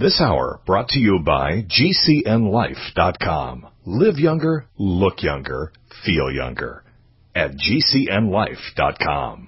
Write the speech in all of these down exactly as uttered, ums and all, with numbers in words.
This hour brought to you by G C N life dot com. Live younger, look younger, feel younger at G C N life dot com.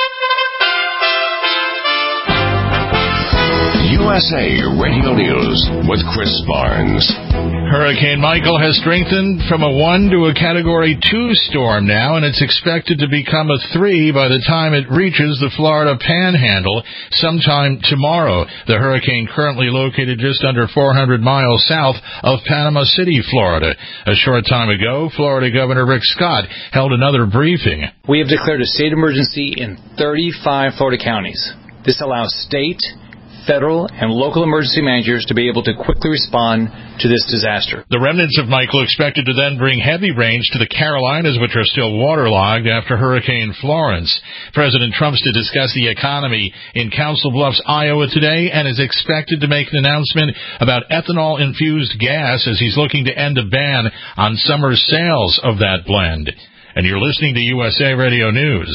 U S A Radio News with Chris Barnes. Hurricane Michael has strengthened from a one to a Category two storm now, and it's expected to become a three by the time it reaches the Florida Panhandle sometime tomorrow. The hurricane currently located just under four hundred miles south of Panama City, Florida. A short time ago, Florida Governor Rick Scott held another briefing. We have declared a state emergency in thirty-five Florida counties. This allows state, federal, and local emergency managers to be able to quickly respond to this disaster. The remnants of Michael expected to then bring heavy rains to the Carolinas, which are still waterlogged after Hurricane Florence. President Trump's to discuss the economy in Council Bluffs, Iowa today, and is expected to make an announcement about ethanol-infused gas as he's looking to end a ban on summer sales of that blend. And you're listening to U S A Radio News.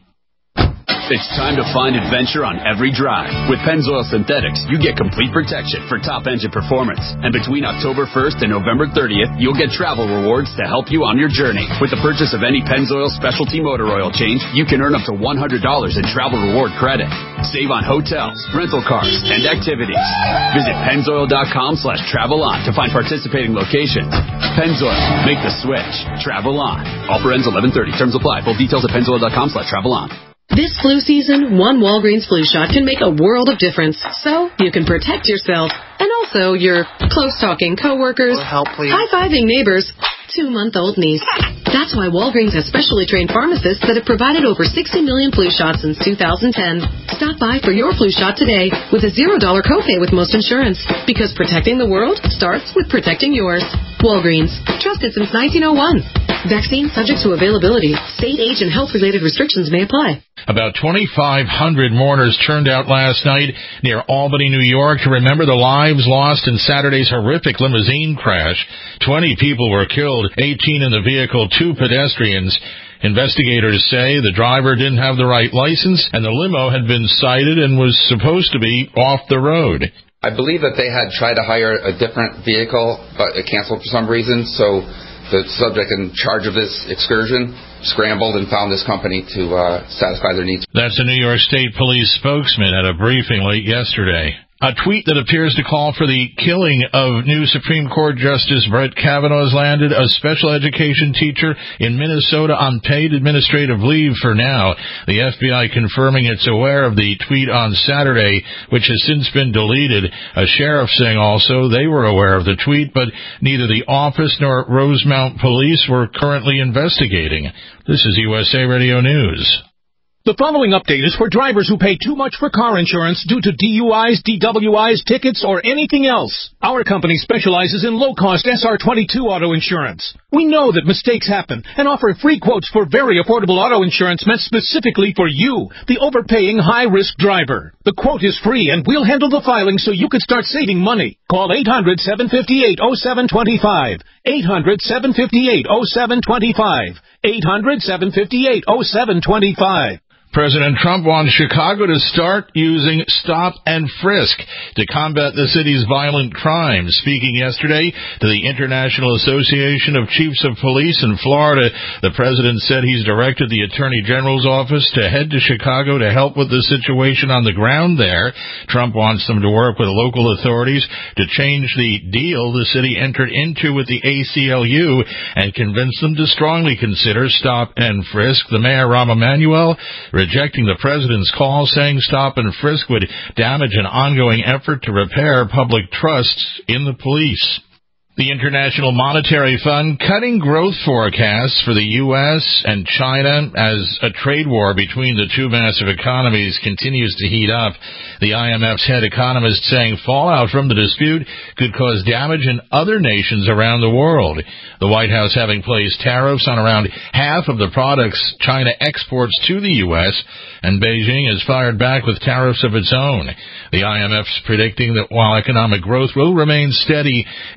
It's time to find adventure on every drive. With Pennzoil Synthetics, you get complete protection for top engine performance. And between October first and November thirtieth, you'll get travel rewards to help you on your journey. With the purchase of any Pennzoil specialty motor oil change, you can earn up to one hundred dollars in travel reward credit. Save on hotels, rental cars, and activities. Visit Pennzoil.com slash travel on to find participating locations. Pennzoil, make the switch. Travel on. Offer ends eleven thirty. Terms apply. Full details at Pennzoil.com slash travel on. This flu season, one Walgreens flu shot can make a world of difference. So you can protect yourself and also your close-talking coworkers, high-fiving neighbors, two-month-old niece. That's why Walgreens has specially trained pharmacists that have provided over sixty million flu shots since two thousand ten. Stop by for your flu shot today with a zero dollar copay with most insurance. Because protecting the world starts with protecting yours. Walgreens. Trusted since nineteen oh one. Vaccine subject to availability. State, age, and health-related restrictions may apply. About twenty-five hundred mourners turned out last night near Albany, New York to remember the lives lost in Saturday's horrific limousine crash. twenty people were killed, eighteen in the vehicle, two pedestrians. Investigators say the driver didn't have the right license and the limo had been cited and was supposed to be off the road. I believe that they had tried to hire a different vehicle, but it canceled for some reason, so the subject in charge of this excursion scrambled and found this company to uh, satisfy their needs. That's a New York State Police spokesman at a briefing late yesterday. A tweet that appears to call for the killing of new Supreme Court Justice Brett Kavanaugh has landed a special education teacher in Minnesota on paid administrative leave for now. The F B I confirming it's aware of the tweet on Saturday, which has since been deleted. A sheriff saying also they were aware of the tweet, but neither the office nor Rosemount Police were currently investigating. This is U S A Radio News. The following update is for drivers who pay too much for car insurance due to D U Is, D W Is, tickets, or anything else. Our company specializes in low-cost S R twenty-two auto insurance. We know that mistakes happen and offer free quotes for very affordable auto insurance meant specifically for you, the overpaying high-risk driver. The quote is free, and we'll handle the filing so you can start saving money. Call eight hundred, seven five eight, oh seven two five. eight hundred, seven five eight, oh seven two five. eight hundred, seven five eight, oh seven two five. President Trump wants Chicago to start using stop and frisk to combat the city's violent crime. Speaking yesterday to the International Association of Chiefs of Police in Florida, the president said he's directed the Attorney General's office to head to Chicago to help with the situation on the ground there. Trump wants them to work with local authorities to change the deal the city entered into with the A C L U and convince them to strongly consider stop and frisk. The mayor, Rahm Emanuel, rejecting the president's call, saying stop and frisk would damage an ongoing effort to repair public trust in the police. The International Monetary Fund cutting growth forecasts for the U S and China as a trade war between the two massive economies continues to heat up. The I M F's head economist saying fallout from the dispute could cause damage in other nations around the world. The White House having placed tariffs on around half of the products China exports to the U S, and Beijing has fired back with tariffs of its own. The I M F's predicting that while economic growth will remain steady, it won't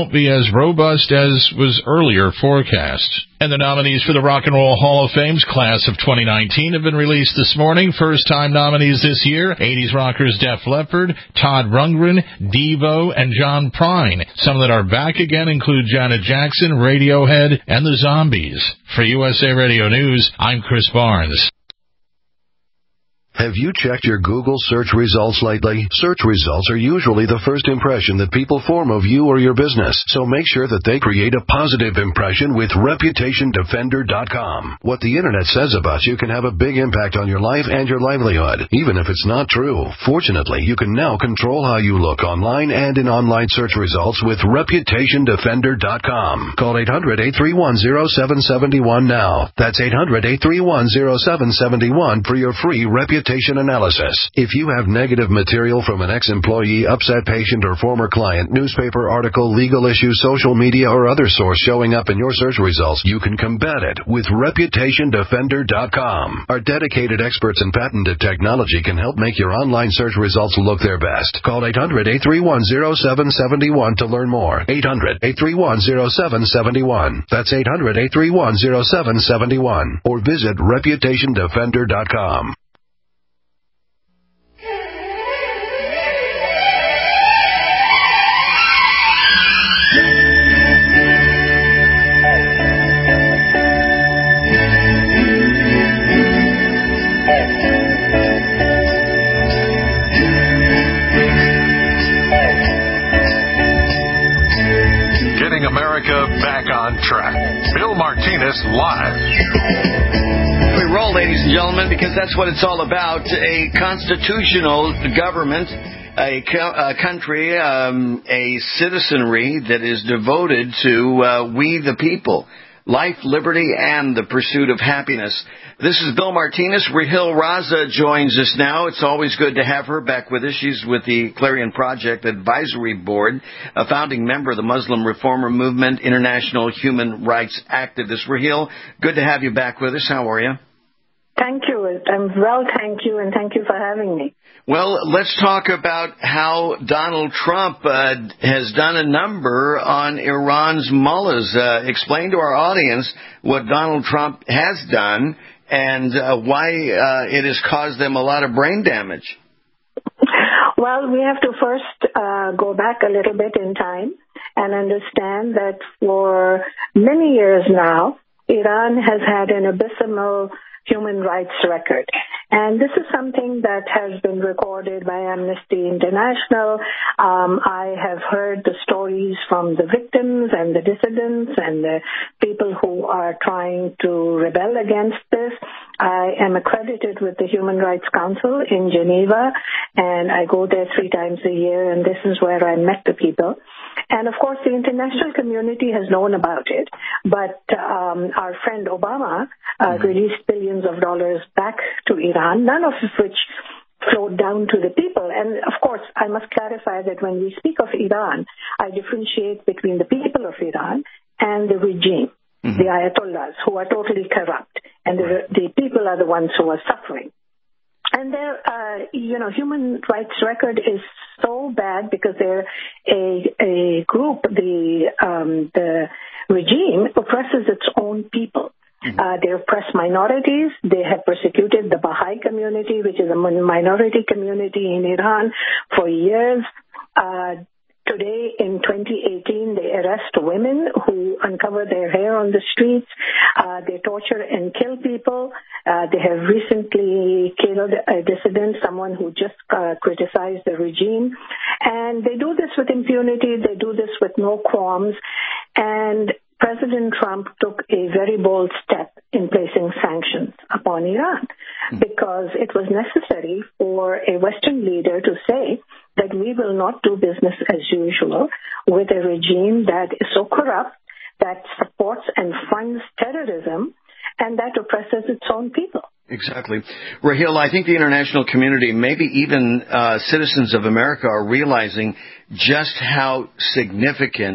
won't be as robust as was earlier forecast. And the nominees for the Rock and Roll Hall of Fame's class of twenty nineteen have been released this morning. First-time nominees this year, eighties rockers Def Leppard, Todd Rundgren, Devo, and John Prine. Some that are back again include Janet Jackson, Radiohead, and the Zombies. For U S A Radio News, I'm Chris Barnes. Have you checked your Google search results lately? Search results are usually the first impression that people form of you or your business, so make sure that they create a positive impression with Reputation Defender dot com. What the Internet says about you can have a big impact on your life and your livelihood, even if it's not true. Fortunately, you can now control how you look online and in online search results with Reputation Defender dot com. Call eight hundred, eight three one, zero seven seven one now. That's eight hundred, eight three one, zero seven seven one for your free Reputation analysis. If you have negative material from an ex-employee, upset patient, or former client, newspaper article, legal issue, social media, or other source showing up in your search results, you can combat it with Reputation Defender dot com. Our dedicated experts in patented technology can help make your online search results look their best. Call eight hundred, eight three one, zero seven seven one to learn more. eight hundred, eight three one, zero seven seven one. That's eight hundred, eight three one, zero seven seven one. Or visit Reputation Defender dot com. America back on track. Bill Martinez live. We roll, ladies and gentlemen, because that's what it's all about. A constitutional government, a, co- a country, um, a citizenry that is devoted to uh, we the people. Life, liberty, and the pursuit of happiness. This is Bill Martinez. Rahil Raza joins us now. It's always good to have her back with us. She's with the Clarion Project Advisory Board, a founding member of the Muslim Reformer Movement, international human rights activist. Rahil, good to have you back with us. How are you? Thank you. I'm well, thank you, and thank you for having me. Well, let's talk about how Donald Trump uh, has done a number on Iran's mullahs. Uh, explain to our audience what Donald Trump has done and uh, why uh, it has caused them a lot of brain damage. Well, we have to first uh, go back a little bit in time and understand that for many years now, Iran has had an abysmal human rights record. And this is something that has been recorded by Amnesty International. Um, I have heard the stories from the victims and the dissidents and the people who are trying to rebel against this. I am accredited with the Human Rights Council in Geneva, and I go there three times a year, and this is where I met the people. And, of course, the international community has known about it, but um, our friend Obama uh, released billions of dollars back to Iran, none of which flowed down to the people. And, of course, I must clarify that when we speak of Iran, I differentiate between the people of Iran and the regime, mm-hmm. the Ayatollahs, who are totally corrupt, and the, the people are the ones who are suffering. And their, uh, you know, human rights record is so bad because they're a, a group, the, um, the regime oppresses its own people. Mm-hmm. Uh, they oppress minorities. They have persecuted the Baha'i community, which is a minority community in Iran, for years. Uh, Today, in twenty eighteen, they arrest women who uncover their hair on the streets. Uh, they torture and kill people. Uh, they have recently killed a dissident, someone who just uh, criticized the regime. And they do this with impunity. They do this with no qualms. And President Trump took a very bold step in placing sanctions upon Iran because it was necessary for a Western leader to say that we will not do business as usual with a regime that is so corrupt, that supports and funds terrorism, and that oppresses its own people. Exactly. Rahil, I think the international community, maybe even uh, citizens of America, are realizing just how significant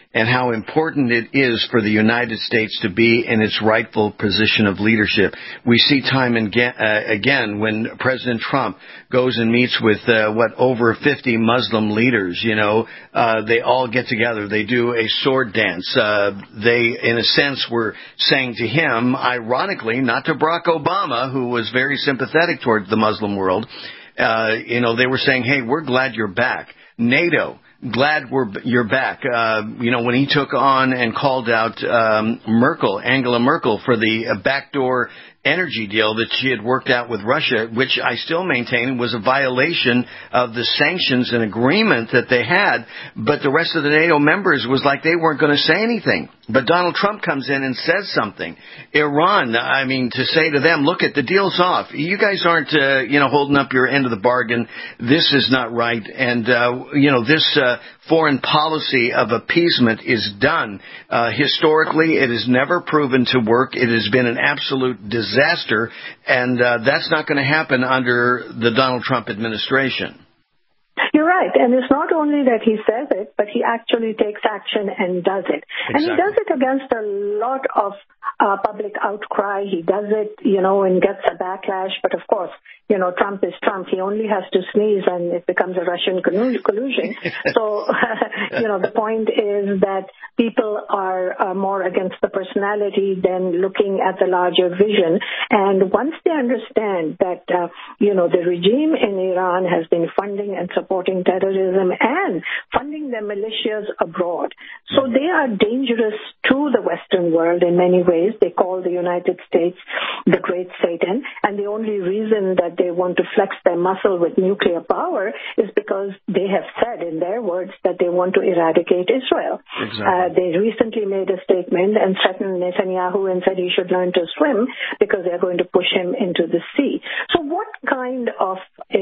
and how important it is for the United States to be in its rightful position of leadership. We see time and ga- uh, again when President Trump goes and meets with, uh, what, over fifty Muslim leaders, you know, uh, they all get together. They do a sword dance. Uh, they, in a sense, were saying to him, ironically, not to Barack Obama, who was very sympathetic toward the Muslim world, uh, you know, they were saying, hey, we're glad you're back. NATO, glad we're, you're back. Uh, you know, when he took on and called out um, Merkel, Angela Merkel, for the uh, backdoor energy deal that she had worked out with Russia, which I still maintain was a violation of the sanctions and agreement that they had. But the rest of the NATO members was like they weren't going to say anything. But Donald Trump comes in and says something. Iran, I mean, to say to them, look, at the deal's off. You guys aren't, uh, you know, holding up your end of the bargain. This is not right. And, uh, you know, this uh, foreign policy of appeasement is done. Uh, historically, it has never proven to work. It has been an absolute disaster. And uh, that's not going to happen under the Donald Trump administration. You're right. And it's not only that he says it, but he actually takes action and does it. Exactly. And he does it against a lot of uh, public outcry. He does it, you know, and gets a backlash. But of course, you know, Trump is Trump. He only has to sneeze and it becomes a Russian collusion. So, you know, the point is that people are uh, more against the personality than looking at the larger vision. And once they understand that, uh, you know, the regime in Iran has been funding and supporting terrorism and funding their militias abroad. So they are dangerous to the Western world in many ways. They call the United States the Great Satan. And the only reason that they want to flex their muscle with nuclear power is because they have said in their words that they want to eradicate Israel. Exactly. Uh, they recently made a statement and threatened Netanyahu and said he should learn to swim because they're going to push him into the sea. So what kind of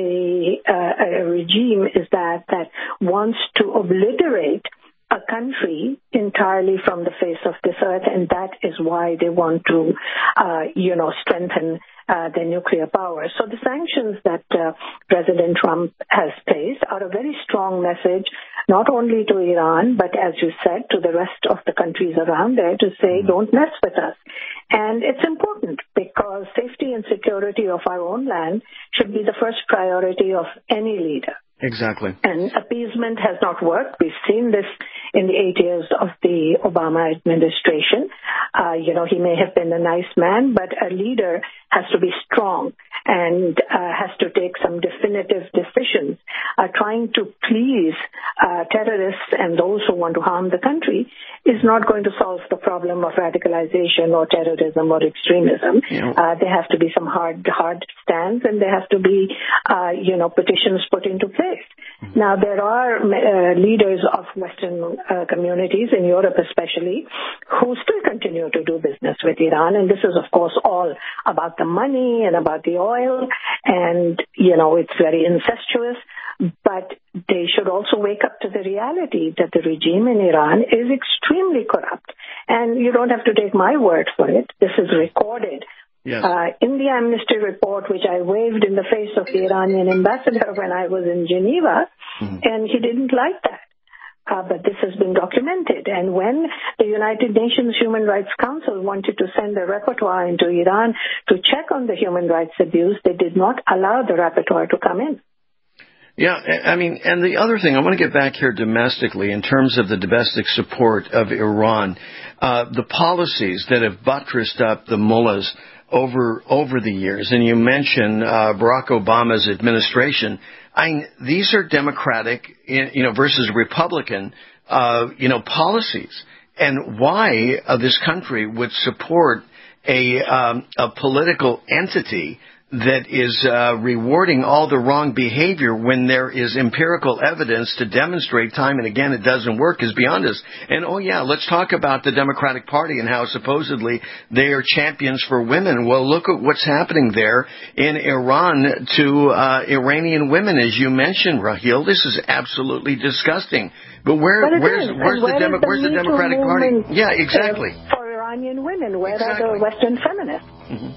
a, uh, a regime is that that wants to obliterate a country entirely from the face of this earth, and that is why they want to, uh, you know, strengthen uh, their nuclear power. So the sanctions that uh, President Trump has placed are a very strong message, not only to Iran, but as you said, to the rest of the countries around there to say, don't mess with us. And it's important because safety and security of our own land should be the first priority of any leader. Exactly. And appeasement has not worked. We've seen this in the eight years of the Obama administration. Uh, you know, he may have been a nice man, but a leader has to be strong and uh, has to take some definitive decisions. Uh, trying to please uh, terrorists and those who want to harm the country is not going to solve the problem of radicalization or terrorism or extremism. Yeah. Uh, there has to be some hard, hard stands, and there has to be, uh, you know, petitions put into place. Mm-hmm. Now, there are uh, leaders of Western uh, communities, in Europe especially, who still continue to do business with Iran, and this is, of course, all about the money and about the oil, and, you know, it's very incestuous. But they should also wake up to the reality that the regime in Iran is extremely corrupt. And you don't have to take my word for it. This is recorded. Yes. Uh, in the Amnesty report, which I waved in the face of the Iranian ambassador when I was in Geneva, mm-hmm. and he didn't like that. Uh, but this has been documented. And when the United Nations Human Rights Council wanted to send a rapporteur into Iran to check on the human rights abuse, they did not allow the rapporteur to come in. Yeah, I mean, and the other thing, I want to get back here domestically in terms of the domestic support of Iran. Uh, the policies that have buttressed up the mullahs over over the years, and you mentioned uh, Barack Obama's administration. I, these are Democratic, you know, versus Republican, uh, you know, policies, and why uh, this country would support a um, a political entity that is uh, rewarding all the wrong behavior when there is empirical evidence to demonstrate time and again it doesn't work is beyond us. And, oh, yeah, let's talk about the Democratic Party and how supposedly they are champions for women. Well, look at what's happening there in Iran to uh, Iranian women, as you mentioned, Raheel. This is absolutely disgusting. But where, but where's, where's, where the, Demo- the where's the Democratic Party? Yeah, exactly. For Iranian women, where exactly. are the Western feminists? Mm-hmm.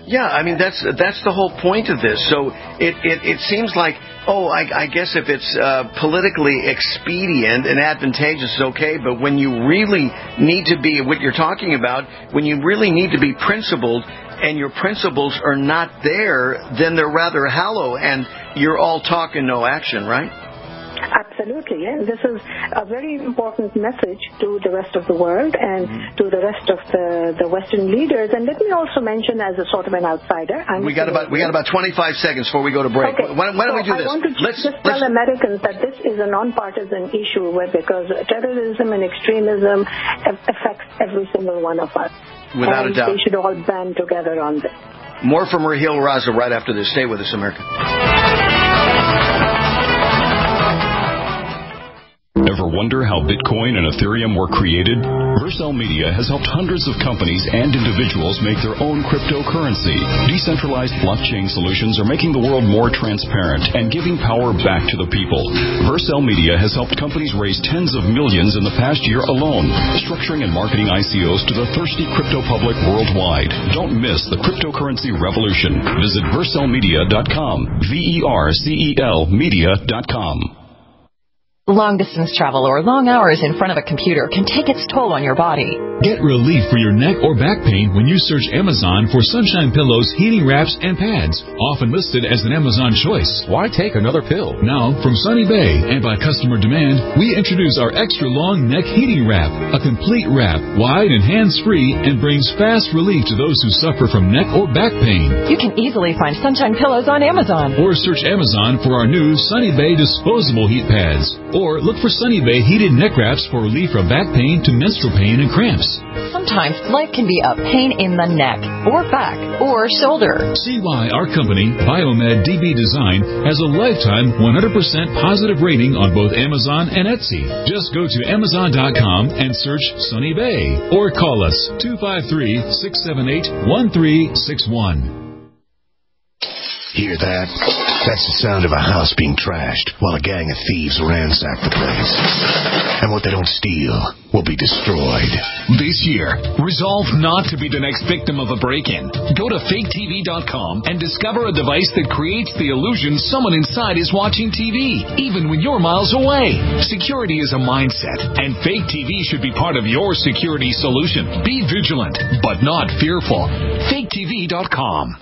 Yeah, I mean, that's that's the whole point of this. So it, it, it seems like, oh, I, I guess if it's uh, politically expedient and advantageous, it's okay. But when you really need to be, what you're talking about, when you really need to be principled and your principles are not there, then they're rather hollow and you're all talk and no action, right? Absolutely, yeah. This is a very important message to the rest of the world and mm-hmm. to the rest of the, the Western leaders. And let me also mention, as a sort of an outsider, I'm we got about we got about twenty-five seconds before we go to break. Okay. Why, why don't so we do this? I want to let's, just let's, tell Americans that this is a nonpartisan issue, where because terrorism and extremism affects every single one of us. Without and a doubt, they should all band together on this. More from Raheel Raza right after this. Stay with us, America. Ever wonder how Bitcoin and Ethereum were created? Vercel Media has helped hundreds of companies and individuals make their own cryptocurrency. Decentralized blockchain solutions are making the world more transparent and giving power back to the people. Vercel Media has helped companies raise tens of millions in the past year alone, structuring and marketing I C Os to the thirsty crypto public worldwide. Don't miss the cryptocurrency revolution. Visit vercel media dot com. V E R C E L media dot com. Long-distance travel or long hours in front of a computer can take its toll on your body. Get relief for your neck or back pain when you search Amazon for Sunshine Pillows, heating wraps, and pads, often listed as an Amazon choice. Why take another pill? Now, from Sunny Bay and by customer demand, we introduce our extra-long neck heating wrap, a complete wrap, wide and hands-free, and brings fast relief to those who suffer from neck or back pain. You can easily find Sunshine Pillows on Amazon. Or search Amazon for our new Sunny Bay disposable heat pads. Or look for Sunny Bay heated neck wraps for relief from back pain to menstrual pain and cramps. Sometimes life can be a pain in the neck, or back, or shoulder. See why our company, Biomed D B Design, has a lifetime one hundred percent positive rating on both Amazon and Etsy. Just go to amazon dot com and search Sunny Bay. Or call us two five three, six seven eight, one three six one. Hear that? That's the sound of a house being trashed while a gang of thieves ransack the place. And what they don't steal will be destroyed. This year, resolve not to be the next victim of a break-in. Go to fake T V dot com and discover a device that creates the illusion someone inside is watching T V, even when you're miles away. Security is a mindset, and Fake T V should be part of your security solution. Be vigilant, but not fearful. fake T V dot com.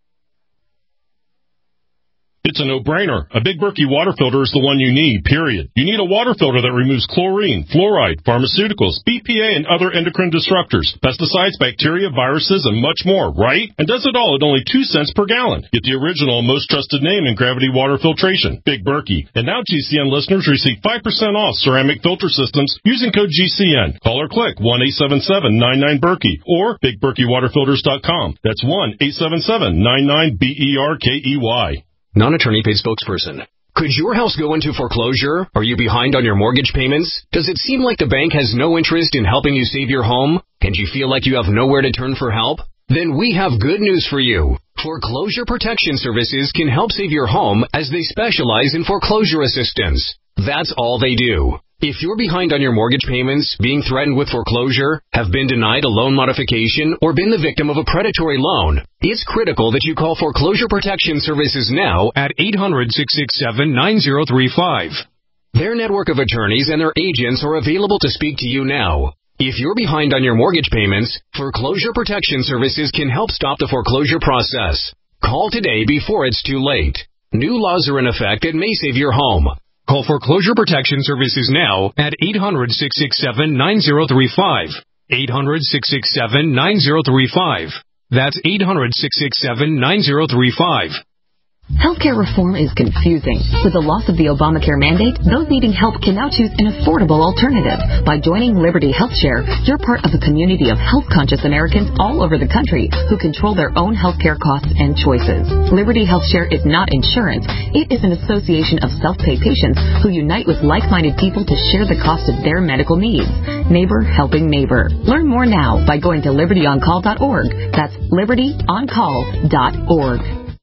It's a no-brainer. A Big Berkey water filter is the one you need, period. You need a water filter that removes chlorine, fluoride, pharmaceuticals, B P A, and other endocrine disruptors, pesticides, bacteria, viruses, and much more, right? And does it all at only two cents per gallon. Get the original and most trusted name in gravity water filtration, Big Berkey. And now G C N listeners receive five percent off ceramic filter systems using code G C N. Call or click one eight seven seven, nine nine, Berkey or big berkey water filters dot com. That's one eight seven seven, nine nine, B E R K E Y. Non-attorney paid spokesperson. Could your house go into foreclosure? Are you behind on your mortgage payments? Does it seem like the bank has no interest in helping you save your home? And you feel like you have nowhere to turn for help? Then we have good news for you. Foreclosure Protection Services can help save your home as they specialize in foreclosure assistance. That's all they do. If you're behind on your mortgage payments, being threatened with foreclosure, have been denied a loan modification, or been the victim of a predatory loan, it's critical that you call Foreclosure Protection Services now at eight hundred, six six seven, nine zero three five. Their network of attorneys and their agents are available to speak to you now. If you're behind on your mortgage payments, Foreclosure Protection Services can help stop the foreclosure process. Call today before it's too late. New laws are in effect that may save your home. Call Foreclosure Protection Services now at eight hundred, six six seven, nine zero three five. eight hundred, six six seven, nine zero three five. That's eight hundred, six six seven, nine zero three five. Healthcare reform is confusing. With the loss of the Obamacare mandate, those needing help can now choose an affordable alternative. By joining Liberty HealthShare, you're part of a community of health-conscious Americans all over the country who control their own healthcare costs and choices. Liberty HealthShare is not insurance. It is an association of self-pay patients who unite with like-minded people to share the cost of their medical needs. Neighbor helping neighbor. Learn more now by going to liberty on call dot org. That's liberty on call dot org.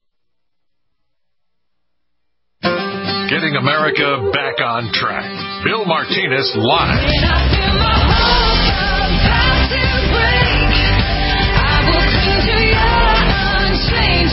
Getting America back on track. Bill Martinez live.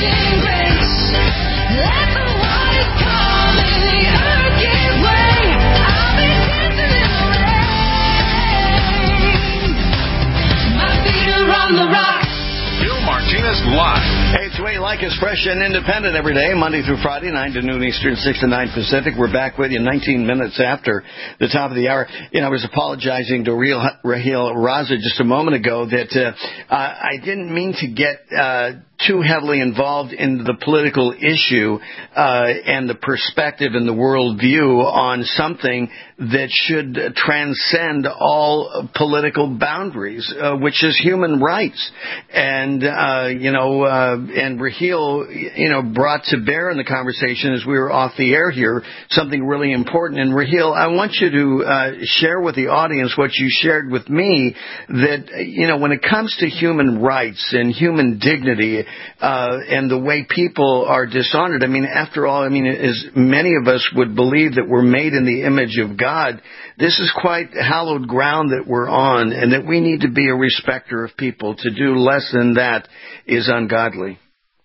Live. Hey, it's the way you like us, fresh and independent every day, Monday through Friday, nine to noon Eastern, six to nine Pacific. We're back with you nineteen minutes after the top of the hour. You know, I was apologizing to Raheel, Raheel Raza just a moment ago that uh, I didn't mean to get uh, too heavily involved in the political issue uh, and the perspective and the worldview on something that should transcend all political boundaries, uh, which is human rights. And, uh, you know, uh, and Raheel, you know, brought to bear in the conversation as we were off the air here something really important. And Raheel, I want you to uh, share with the audience what you shared with me, that, you know, when it comes to human rights and human dignity, Uh, and the way people are dishonored. I mean, after all, I mean, as many of us would believe that we're made in the image of God, this is quite hallowed ground that we're on, and that we need to be a respecter of people. To do less than that is ungodly.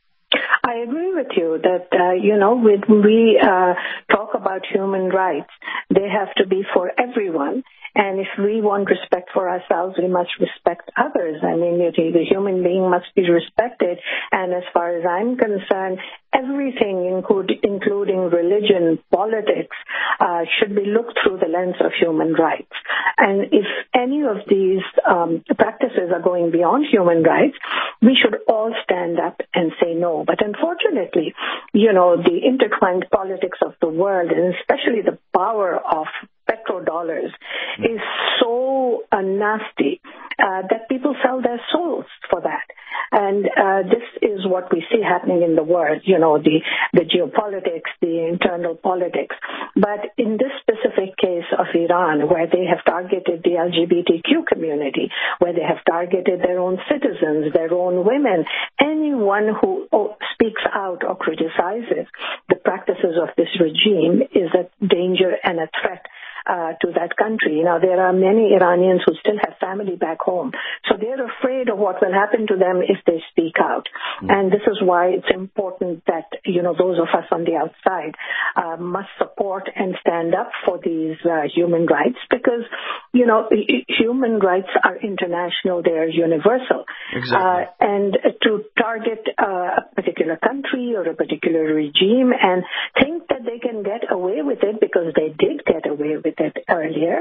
I agree with you that, uh, you know, when we uh, talk about human rights, they have to be for everyone. And if we want respect for ourselves, we must respect others. I mean, the human being must be respected. And as far as I'm concerned, everything, include, including religion, politics, uh, should be looked through the lens of human rights. And if any of these um, practices are going beyond human rights, we should all stand up and say no. But unfortunately, you know, the intertwined politics of the world, and especially the power of petrodollars, is so uh, nasty uh, that people sell their souls for that. And uh, this is what we see happening in the world, you know, the, the geopolitics, the internal politics. But in this specific case of Iran, where they have targeted the L G B T Q community, where they have targeted their own citizens, their own women, anyone who oh, speaks out or criticizes the practices of this regime is a danger and a threat Uh, to that country. Now, there are many Iranians who still have family back home, so they're afraid of what will happen to them if they speak out. Mm-hmm. And this is why it's important that, you know, those of us on the outside uh, must support and stand up for these uh, human rights, because, you know, human rights are international, they're universal. Exactly. Uh, and to target uh, a particular country or a particular regime and think that they can get away with it because they did get away with it earlier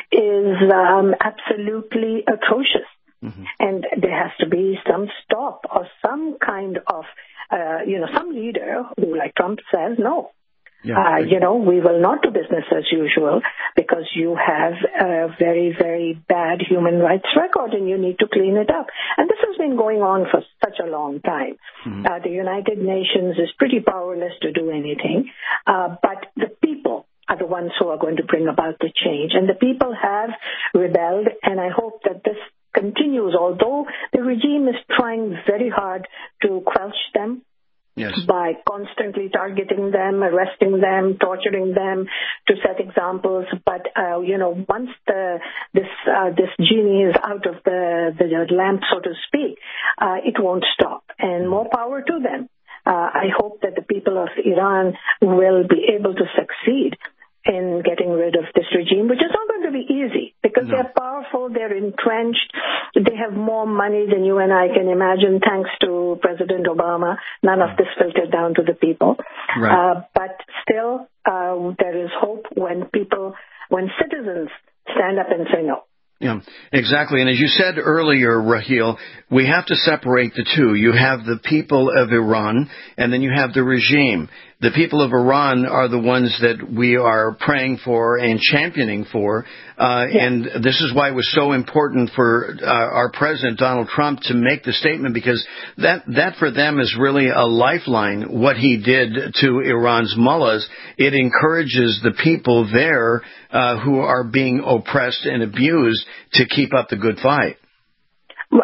is um, absolutely atrocious. Mm-hmm. And there has to be some stop or some kind of, uh, you know, some leader who, like Trump says, no. Yeah, uh, you know, we will not do business as usual because you have a very, very bad human rights record and you need to clean it up. And this has been going on for such a long time. Mm-hmm. Uh, the United Nations is pretty powerless to do anything, uh, but the people are the ones who are going to bring about the change. And the people have rebelled, and I hope that this continues, although the regime is trying very hard to quelch them. Yes. By constantly targeting them, arresting them, torturing them to set examples. But, uh, you know, once the this uh, this genie is out of the, the lamp, so to speak, uh, it won't stop. And more power to them. Uh, I hope that the people of Iran will be able to succeed in getting rid of this regime, which is not going to be easy because no. they're powerful, they're entrenched, they have more money than you and I can imagine, thanks to President Obama. None of this filtered down to the people. Right. Uh, but still, uh, there is hope when people, when citizens stand up and say no. Yeah, exactly. And as you said earlier, Raheel, we have to separate the two. You have the people of Iran, and then you have the regime. The people of Iran are the ones that we are praying for and championing for. Uh, yeah. And this is why it was so important for uh, our president, Donald Trump, to make the statement, because that, that for them is really a lifeline, what he did to Iran's mullahs. It encourages the people there uh, who are being oppressed and abused to keep up the good fight. Well, absolutely.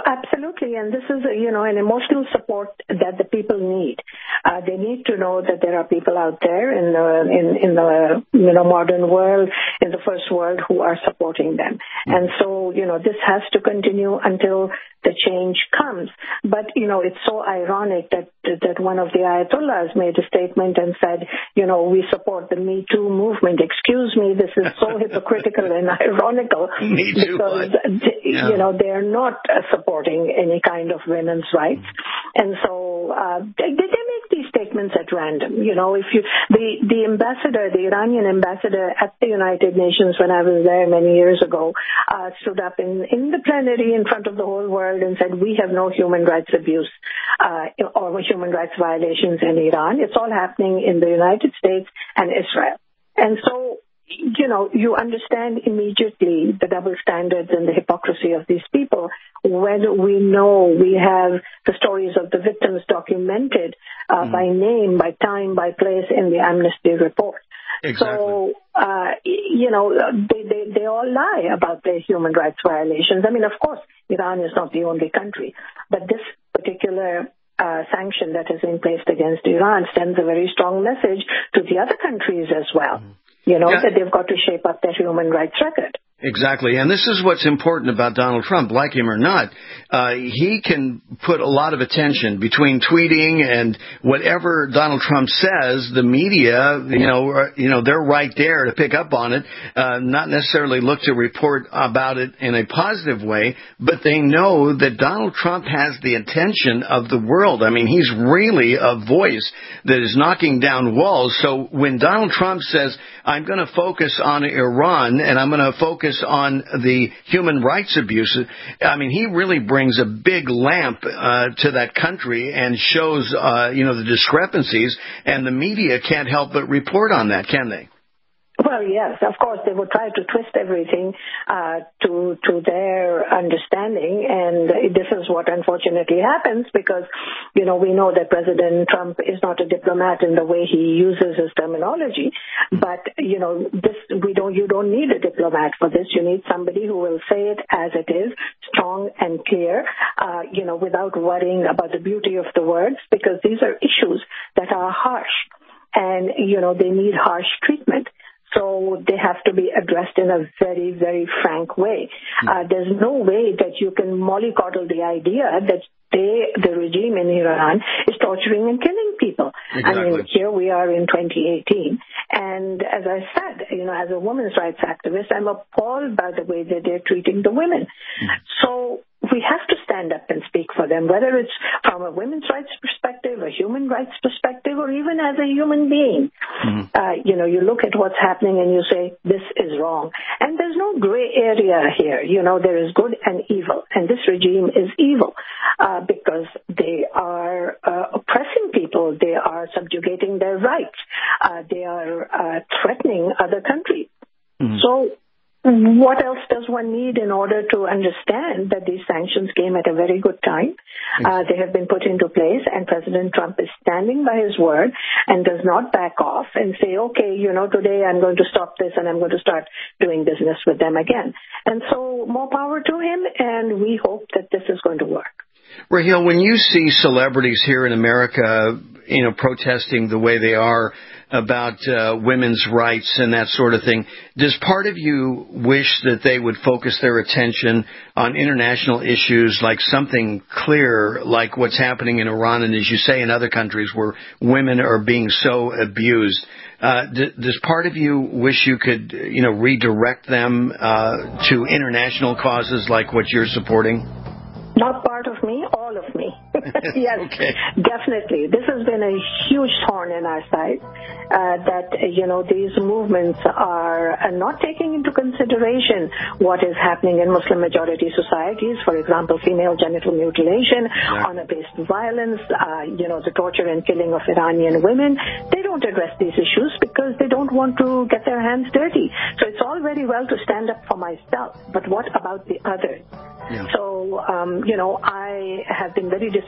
absolutely. And this is, you know, an emotional support that the people need. Uh, they need to know that there are people out there in the, in, in the, you know, modern world, in the first world, who are supporting them. Mm-hmm. And so, you know, this has to continue until the change comes. But, you know, it's so ironic that that one of the Ayatollahs made a statement and said, you know, we support the Me Too movement. Excuse me, this is so hypocritical and ironical Me too, because, yeah. you know, they're not uh, supporting any kind of women's rights. And so uh, they, they make these statements at random. You know, if you, the, the ambassador, the Iranian ambassador at the United Nations when I was there many years ago, uh, stood up in, in the plenary in front of the whole world and said, we have no human rights abuse uh, or human rights violations in Iran. It's all happening in the United States and Israel. And so, you know, you understand immediately the double standards and the hypocrisy of these people when we know we have the stories of the victims documented uh, mm. by name, by time, by place in the Amnesty report. Exactly. So, uh, you know, they, they, they all lie about their human rights violations. I mean, of course, Iran is not the only country, but this particular uh, sanction that has been placed against Iran sends a very strong message to the other countries as well, you know, yeah. that they've got to shape up their human rights record. Exactly. And this is what's important about Donald Trump, like him or not. Uh, he can put a lot of attention between tweeting and whatever Donald Trump says. The media, you know, are, you know, they're right there to pick up on it, uh, not necessarily look to report about it in a positive way, but they know that Donald Trump has the attention of the world. I mean, he's really a voice that is knocking down walls. So when Donald Trump says, I'm going to focus on Iran and I'm going to focus on the human rights abuses, I mean, he really brings a big lamp uh, to that country and shows, uh, you know, the discrepancies, and the media can't help but report on that, can they? Well, yes, of course, they would try to twist everything uh, to to their understanding, and this is what unfortunately happens because, you know, we know that President Trump is not a diplomat in the way he uses his terminology, but, you know, this we don't you don't need a diplomat for this. You need somebody who will say it as it is, strong and clear, uh, you know, without worrying about the beauty of the words, because these are issues that are harsh, and, you know, they need harsh treatment. So they have to be addressed in a very, very frank way. Uh, there's no way that you can mollycoddle the idea that they, the regime in Iran is torturing and killing people. Exactly. I mean, here we are in twenty eighteen. And as I said, you know, as a women's rights activist, I'm appalled by the way that they're treating the women. Mm-hmm. So we have to stand up and speak for them, whether it's from a women's rights perspective, a human rights perspective, or even as a human being. Mm-hmm. Uh, you know, you look at what's happening and you say, this is wrong. And there's no gray area here. You know, there is good and evil. And this regime is evil uh, because they are uh, oppressing people. They are subjugating their rights. Uh, they are uh, threatening other countries. Mm-hmm. So what else does one need in order to understand that these sanctions came at a very good time? Uh, they have been put into place, and President Trump is standing by his word and does not back off and say, okay, you know, today I'm going to stop this and I'm going to start doing business with them again. And so more power to him, and we hope that this is going to work. Raheel, when you see celebrities here in America, you know, protesting the way they are about uh, women's rights and that sort of thing, does part of you wish that they would focus their attention on international issues like something clear, like what's happening in Iran and, as you say, in other countries where women are being so abused? Uh, d- does part of you wish you could, you know, redirect them uh, to international causes like what you're supporting? Not part of me, all of me. Yes, okay. Definitely. This has been a huge thorn in our side, uh, that, you know, these movements are not taking into consideration what is happening in Muslim-majority societies, for example, female genital mutilation, yeah. honor-based violence, uh, you know, the torture and killing of Iranian women. They don't address these issues because they don't want to get their hands dirty. So it's all very well to stand up for myself, but what about the others? Yeah. So, um, you know, I have been very disappointed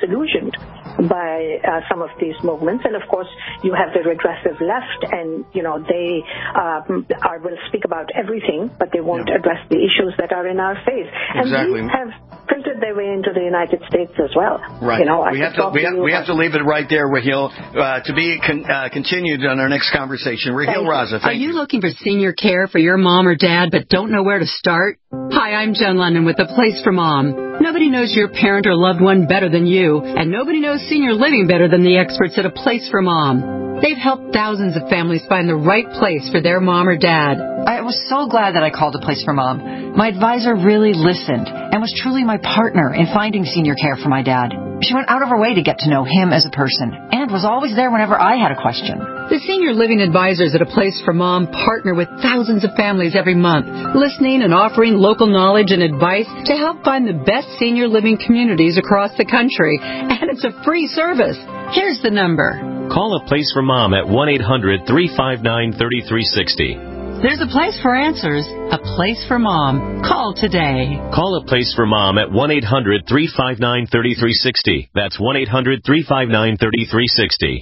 disillusioned by uh, some of these movements. And of course, you have the regressive left, and you know they um, are, will speak about everything, but they won't yeah. address the issues that are in our face. And exactly. these have filtered their way into the United States as well. Right. You know, we have to we have, we have to leave it right there, Raheel. Uh, to be con- uh, continued on our next conversation. Raheel Raza, thank Are you, you looking for senior care for your mom or dad but don't know where to start? Hi, I'm Jen London with A Place for Mom. Nobody knows your parent or loved one better than you, and nobody knows senior living better than the experts at A Place for Mom. They've helped thousands of families find the right place for their mom or dad. I was so glad that I called A Place for Mom. My advisor really listened and was truly my partner in finding senior care for my dad. She went out of her way to get to know him as a person and was always there whenever I had a question. The senior living advisors at A Place for Mom partner with thousands of families every month, listening and offering local knowledge and advice to help find the best senior living communities across the country. And it's a free service. Here's the number. Call A Place for Mom at one eight hundred three five nine three three six zero. There's a place for answers, a place for Mom. Call today. Call A Place for Mom at one eight hundred three five nine three three six zero. That's one eight hundred three five nine three three six zero.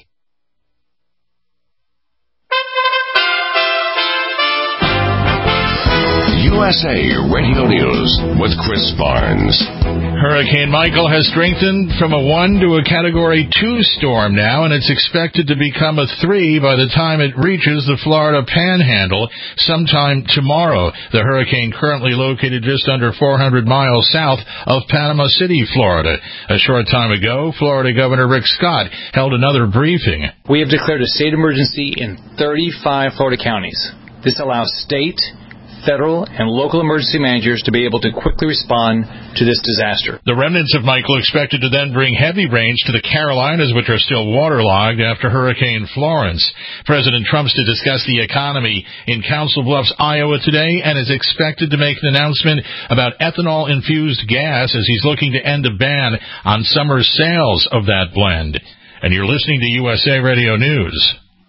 U S A Radio News with Chris Barnes. Hurricane Michael has strengthened from a one to a Category two storm now, and it's expected to become a three by the time it reaches the Florida Panhandle sometime tomorrow. The hurricane currently located just under four hundred miles south of Panama City, Florida. A short time ago, Florida Governor Rick Scott held another briefing. We have declared a state emergency in thirty-five Florida counties. This allows state, federal, and local emergency managers to be able to quickly respond to this disaster. The remnants of Michael expected to then bring heavy rains to the Carolinas, which are still waterlogged after Hurricane Florence. President Trump's to discuss the economy in Council Bluffs, Iowa today, and is expected to make an announcement about ethanol-infused gas as he's looking to end a ban on summer sales of that blend. And you're listening to U S A Radio News.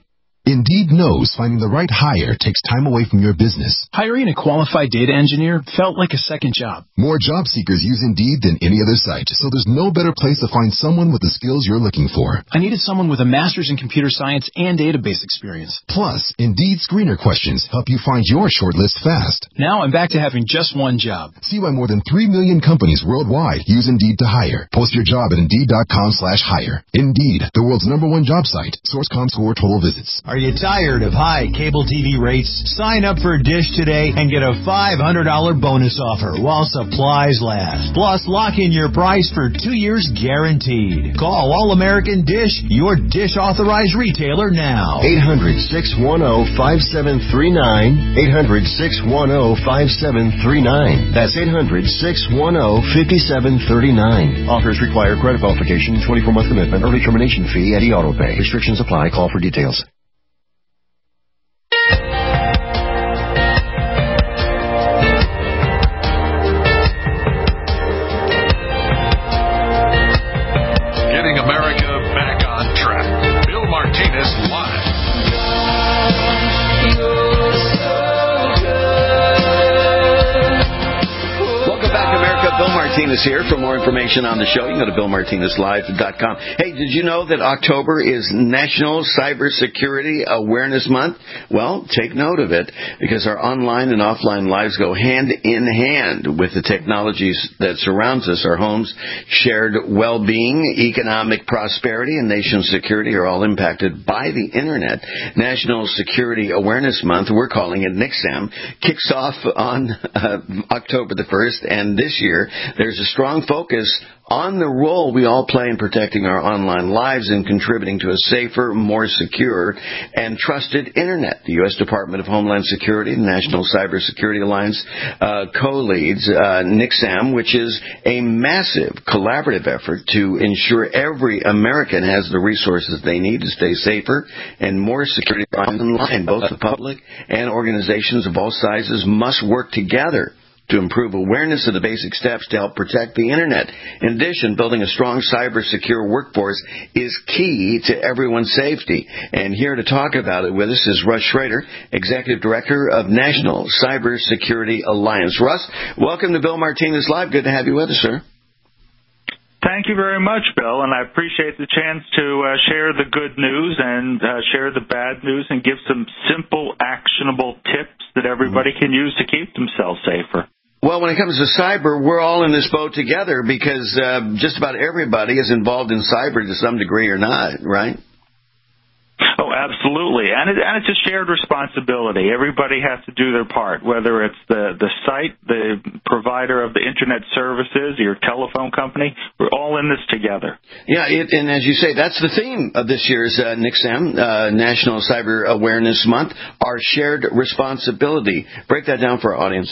Indeed knows finding the right hire takes time away from your business. Hiring a qualified data engineer felt like a second job. More job seekers use Indeed than any other site, so there's no better place to find someone with the skills you're looking for. I needed someone with a master's in computer science and database experience. Plus, Indeed screener questions help you find your shortlist fast. Now I'm back to having just one job. See why more than three million companies worldwide use Indeed to hire. Post your job at Indeed.com slash hire. Indeed, the world's number one job site. Source dot com score total visits. Are you tired of high cable T V rates? Sign up for Dish today and get a five hundred dollars bonus offer while supplies last. Plus, lock in your price for two years guaranteed. Call All American Dish, your Dish authorized retailer now. eight hundred, six one zero, five seven three nine. eight hundred, six one zero, five seven three nine. That's eight hundred, six one zero, five seven three nine. Offers require credit qualification, twenty-four month commitment, early termination fee, and e-auto pay. Restrictions apply. Call for details. Martinez here. For more information on the show, you can go to Bill Martinez Live dot com. Hey, did you know that October is National Cybersecurity Awareness Month? Well, take note of it, because our online and offline lives go hand in hand with the technologies that surrounds us. Our homes, shared well-being, economic prosperity, and national security are all impacted by the Internet. National Security Awareness Month, we're calling it N I C S A M, kicks off on uh, October the first, and this year there's a strong focus on the role we all play in protecting our online lives and contributing to a safer, more secure, and trusted Internet. The U S Department of Homeland Security, the National Cybersecurity Alliance, uh, co-leads uh, N I C S A M, which is a massive collaborative effort to ensure every American has the resources they need to stay safer and more secure online. Both the public and organizations of all sizes must work together to improve awareness of the basic steps to help protect the Internet. In addition, building a strong cyber-secure workforce is key to everyone's safety. And here to talk about it with us is Russ Schrader, Executive Director of National Cybersecurity Alliance. Russ, welcome to Bill Martinez Live. Good to have you with us, sir. Thank Thank you very much, Bill, and I appreciate the chance to uh, share the good news and uh, share the bad news and give some simple, actionable tips that everybody can use to keep themselves safer. Well, when it comes to cyber, we're all in this boat together because uh, just about everybody is involved in cyber to some degree or not, right? Oh, absolutely. And, it, and it's a shared responsibility. Everybody has to do their part, whether it's the, the site, the provider of the Internet services, your telephone company. We're all in this together. Yeah, it, and as you say, that's the theme of this year's uh, N I C S A M, uh, National Cyber Awareness Month, our shared responsibility. Break that down for our audience.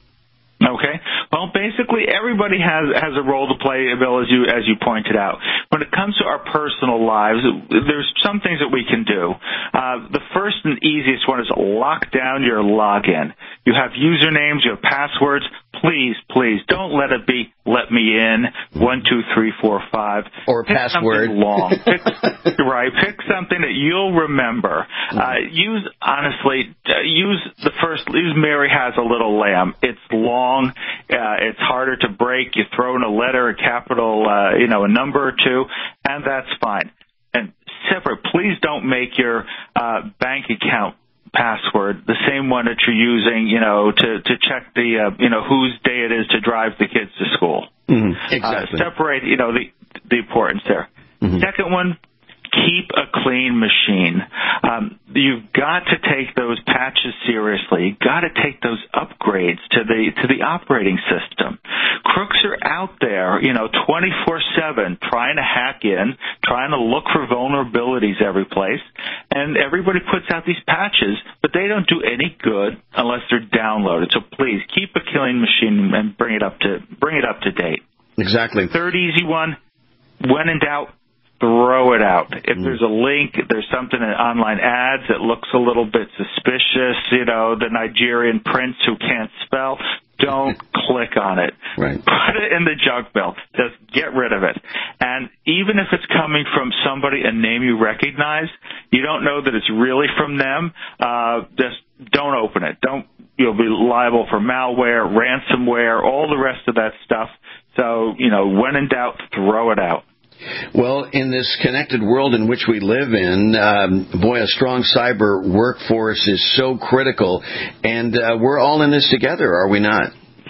Okay. Well, basically, everybody has has a role to play, Bill, as you as you pointed out. When it comes to our personal lives, there's some things that we can do. Uh, the first and easiest one is lock down your login. You have usernames, you have passwords. Please, please, don't let it be "let me in" one two three four five or a pick password. Something long. Pick, right. Pick something that you'll remember. Uh, use honestly. Uh, use the first. Use Mary Has a Little Lamb. It's long. Uh, it's harder to break. You throw in a letter, a capital, uh, you know, a number or two, and that's fine. And separate. Please don't make your uh, bank account password the same one that you're using, you know, to to check the, uh, you know, whose day it is to drive the kids to school. Mm, exactly. Uh, separate, you know, the the importance there. Mm-hmm. Second one. Keep a clean machine. Um, you've got to take those patches seriously. You've got to take those upgrades to the to the operating system. Crooks are out there, you know, twenty-four seven, trying to hack in, trying to look for vulnerabilities every place, and everybody puts out these patches, but they don't do any good unless they're downloaded. So please keep a clean machine and bring it up to bring it up to date. Exactly. Third easy one: when in doubt, throw it out. If there's a link, if there's something in online ads that looks a little bit suspicious, you know, the Nigerian prince who can't spell, don't click on it. Right. Put it in the junk mail. Just get rid of it. And even if it's coming from somebody, a name you recognize, you don't know that it's really from them, uh, just don't open it. Don't, you'll be liable for malware, ransomware, all the rest of that stuff. So, you know, when in doubt, throw it out. Well, in this connected world in which we live in, um, boy, a strong cyber workforce is so critical, and uh, we're all in this together, are we not?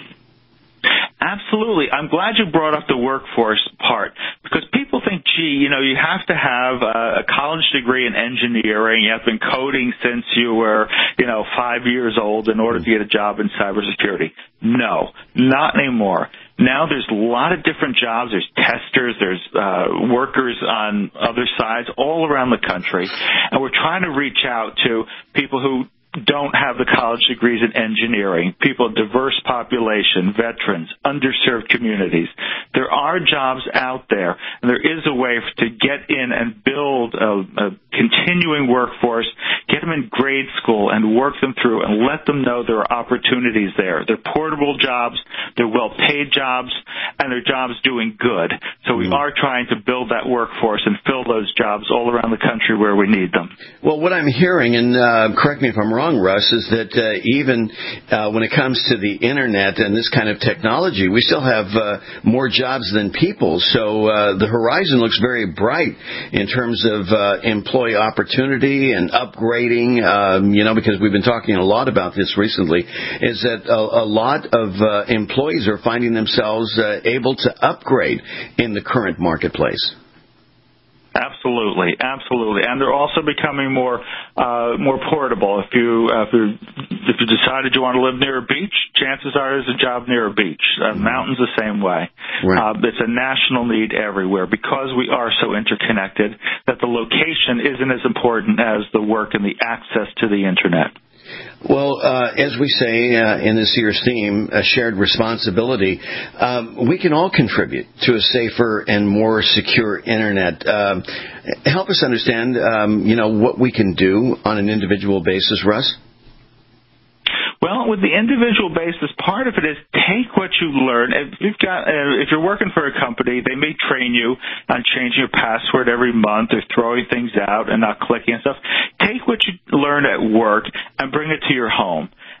Absolutely. I'm glad you brought up the workforce part, because people think, gee, you know, you have to have a college degree in engineering, you have been coding since you were, you know, five years old in order to get a job in cybersecurity. No, not anymore. Now there's a lot of different jobs. There's testers, there's uh, workers on other sides all around the country, and we're trying to reach out to people who don't have the college degrees in engineering, people, diverse population, veterans, underserved communities. There are jobs out there, and there is a way to get in and build a, a continuing workforce, get them in grade school and work them through and let them know there are opportunities there. They're portable jobs, they're well-paid jobs, and they're jobs doing good. So we are trying to build that workforce and fill those jobs all around the country where we need them. Well, what I'm hearing, and uh, correct me if I'm wrong, Russ, is that uh, even uh, when it comes to the Internet and this kind of technology, we still have uh, more jobs than people. So uh, the horizon looks very bright in terms of uh, employee opportunity and upgrading, um, you know, because we've been talking a lot about this recently, is that a, a lot of uh, employees are finding themselves uh, able to upgrade in the current marketplace. Absolutely, absolutely, and they're also becoming more uh, more portable. If you uh, if you if you decided you want to live near a beach, chances are there's a job near a beach. Uh, mountains the same way. Right. Uh, it's a national need everywhere because we are so interconnected that the location isn't as important as the work and the access to the Internet. Well, uh, as we say uh, in this year's theme, a shared responsibility, um, we can all contribute to a safer and more secure Internet. Uh, help us understand, um, you know, what we can do on an individual basis, Russ? Well, with the individual basis, part of it is take what you learn. If you've got, uh, if you're working for a company, they may train you on changing your password every month or throwing things out and not clicking and stuff. Take what you learn at work and bring it to your home.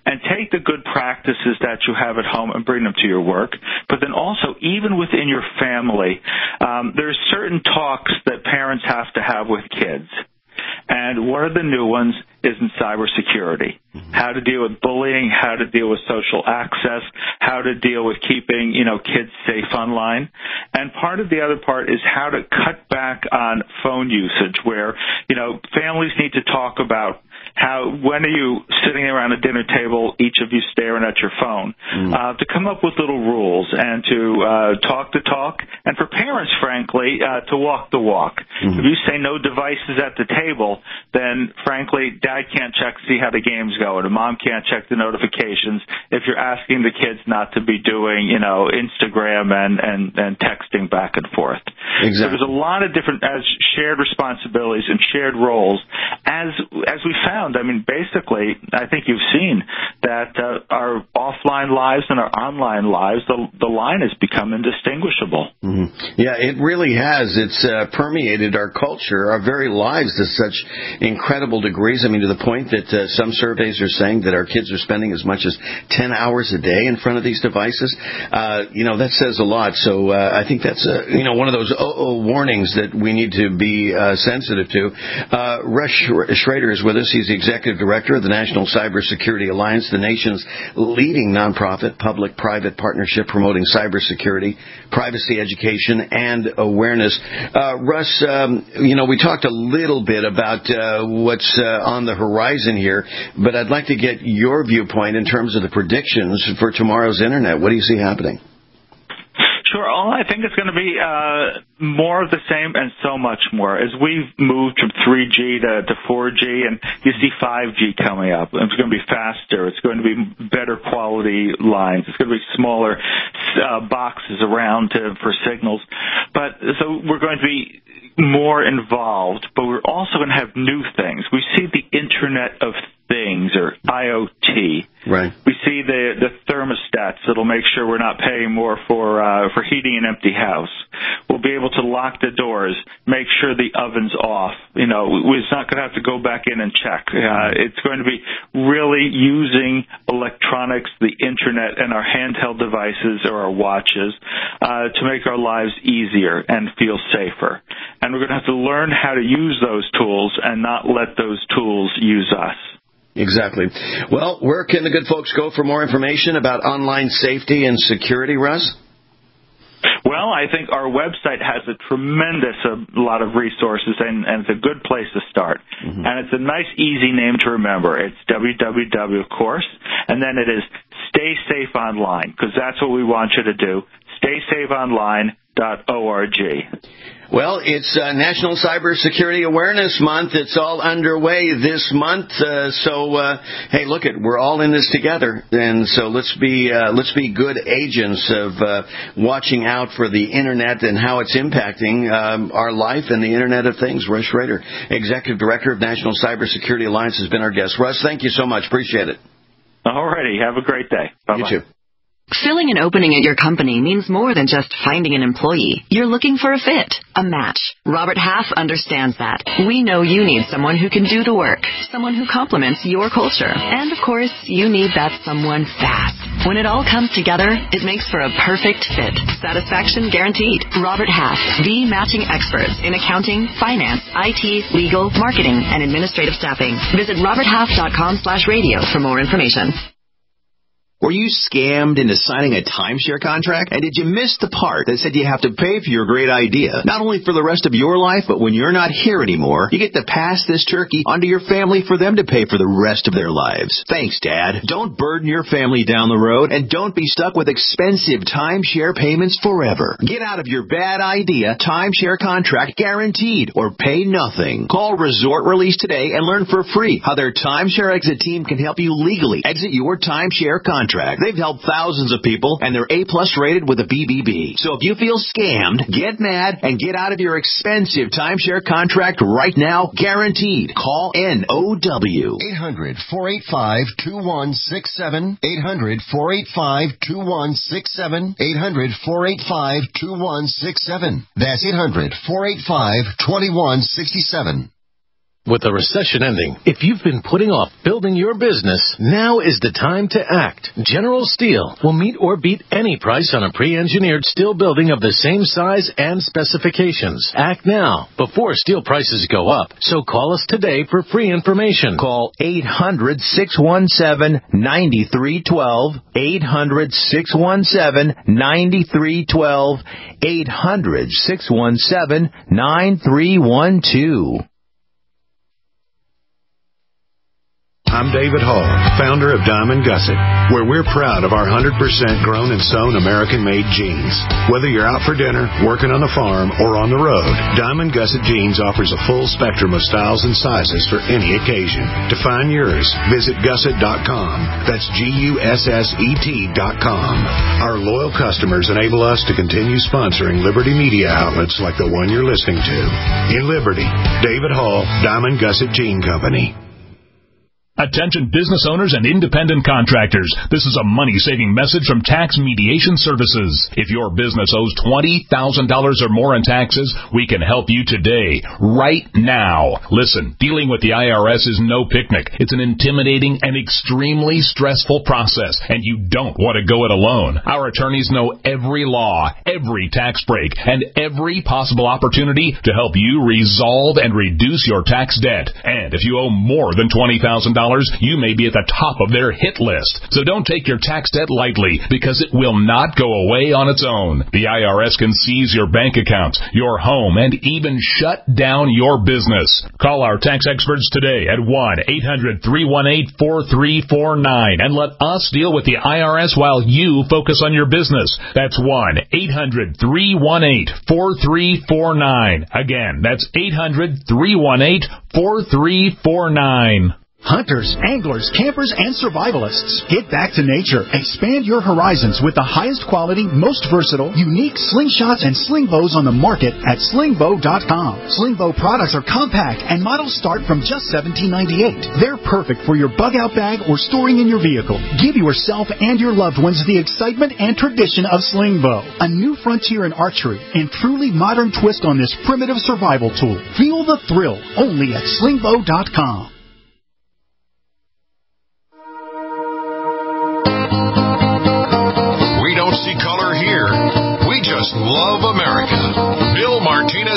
and take the good practices that you have at home and bring them to your work. But then also, even within your family, um, there's certain talks that parents have to have with kids. And one of the new ones is in cybersecurity. Mm-hmm. How to deal with bullying, how to deal with social access, how to deal with keeping, you know, kids safe online. And part of the other part is how to cut back on phone usage, where, you know, families need to talk about how, when are you sitting around a dinner table, each of you staring at your phone, mm. uh, to come up with little rules and to uh, talk the talk, and for parents, frankly, uh, to walk the walk. Mm-hmm. If you say no devices at the table, then, frankly, dad can't check to see how the game's going, and mom can't check the notifications if you're asking the kids not to be doing, you know, Instagram and, and, and texting back and forth. Exactly. So there's a lot of different as shared responsibilities and shared roles. As as we found, I mean, basically, I think you've seen that uh, our offline lives and our online lives, the, the line has become indistinguishable. Mm-hmm. Yeah, it really has. It's uh, permeated our culture, our very lives to such incredible degrees. I mean, to the point that uh, some surveys are saying that our kids are spending as much as ten hours a day in front of these devices. Uh, you know, that says a lot. So uh, I think that's, uh, you know, one of those uh-oh warnings that we need to be uh, sensitive to. Uh, Russ Schrader is with us. He's the Executive Director of the National Cybersecurity Alliance, the nation's leading nonprofit public-private partnership promoting cybersecurity, privacy education, and awareness. Uh, Russ, um, you know, we talked a little bit about uh, what's uh, on the horizon here, but I'd like to get your viewpoint in terms of the predictions for tomorrow's Internet. What do you see happening? Sure. Well, I think it's going to be uh, more of the same and so much more. As we've moved from three G to, to four G, and you see five G coming up, it's going to be faster. It's going to be better quality lines. It's going to be smaller uh, boxes around to, for signals. But so we're going to be more involved, but we're also going to have new things. We see the Internet of Things, or I O T. Right. We see the the thermostats that'll make sure we're not paying more for uh, for heating an empty house. We'll be able to lock the doors, make sure the oven's off. You know, we're not going to have to go back in and check. Uh, it's going to be really using electronics, the Internet, and our handheld devices or our watches uh, to make our lives easier and feel safer. And we're going to have to learn how to use those tools and not let those tools use us. Exactly. Well, where can the good folks go for more information about online safety and security, Russ? Well, I think our website has a tremendous uh, lot of resources, and, and it's a good place to start. Mm-hmm. And it's a nice, easy name to remember. It's w w w, of course, and then it is Stay Safe Online, because that's what we want you to do, stay safe online dot org. Well, it's uh, National Cybersecurity Awareness Month. It's all underway this month. Uh, so, uh, hey, look it, we're all in this together, and so let's be uh, let's be good agents of uh, watching out for the Internet and how it's impacting um, our life and the Internet of Things. Russ Schrader, Executive Director of National Cybersecurity Alliance, has been our guest. Russ, thank you so much. Appreciate it. All righty. Have a great day. Bye-bye. You too. Filling an opening at your company means more than just finding an employee. You're looking for a fit, a match. Robert Half understands that. We know you need someone who can do the work, someone who complements your culture. And, of course, you need that someone fast. When it all comes together, it makes for a perfect fit. Satisfaction guaranteed. Robert Half, the matching experts in accounting, finance, I T, legal, marketing, and administrative staffing. Visit robert half dot com slash radio for more information. Were you scammed into signing a timeshare contract? And did you miss the part that said you have to pay for your great idea? Not only for the rest of your life, but when you're not here anymore, you get to pass this turkey onto your family for them to pay for the rest of their lives. Thanks, Dad. Don't burden your family down the road, and don't be stuck with expensive timeshare payments forever. Get out of your bad idea timeshare contract guaranteed, or pay nothing. Call Resort Release today and learn for free how their timeshare exit team can help you legally exit your timeshare contract. They've helped thousands of people, and they're A-plus rated with a B B B. So if you feel scammed, get mad and get out of your expensive timeshare contract right now, guaranteed. Call N O W. eight hundred, four eight five, two one six seven. eight hundred, four eight five, two one six seven. eight hundred, four eight five, two one six seven. That's eight hundred, four eight five, two one six seven. With the recession ending, if you've been putting off building your business, now is the time to act. General Steel will meet or beat any price on a pre-engineered steel building of the same size and specifications. Act now, before steel prices go up. So call us today for free information. Call eight hundred, six one seven, nine three one two, eight hundred, six one seven, nine three one two, eight hundred, six one seven, nine three one two. I'm David Hall, founder of Diamond Gusset, where we're proud of our one hundred percent grown and sewn American-made jeans. Whether you're out for dinner, working on a farm, or on the road, Diamond Gusset Jeans offers a full spectrum of styles and sizes for any occasion. To find yours, visit gusset dot com. That's G U S S E T dot com. Our loyal customers enable us to continue sponsoring Liberty media outlets like the one you're listening to. In Liberty, David Hall, Diamond Gusset Jean Company. Attention business owners and independent contractors. This is a money-saving message from Tax Mediation Services. If your business owes twenty thousand dollars or more in taxes, we can help you today, right now. Listen, dealing with the I R S is no picnic. It's an intimidating and extremely stressful process, and you don't want to go it alone. Our attorneys know every law, every tax break, and every possible opportunity to help you resolve and reduce your tax debt. And if you owe more than twenty thousand dollars, you may be at the top of their hit list. So don't take your tax debt lightly, because it will not go away on its own. The I R S can seize your bank accounts, your home, and even shut down your business. Call our tax experts today at one eight hundred, three one eight, four three four nine and let us deal with the I R S while you focus on your business. That's one eight hundred, three one eight, four three four nine. Again, that's eight hundred, three one eight, four three four nine. Hunters, anglers, campers, and survivalists. Get back to nature. Expand your horizons with the highest quality, most versatile, unique slingshots and sling bows on the market at sling bow dot com. Sling bow products are compact and models start from just seventeen ninety-eight. They're perfect for your bug out bag or storing in your vehicle. Give yourself and your loved ones the excitement and tradition of sling bow. A new frontier in archery and truly modern twist on this primitive survival tool. Feel the thrill only at sling bow dot com. See color here. We just love America. Bill Martinez,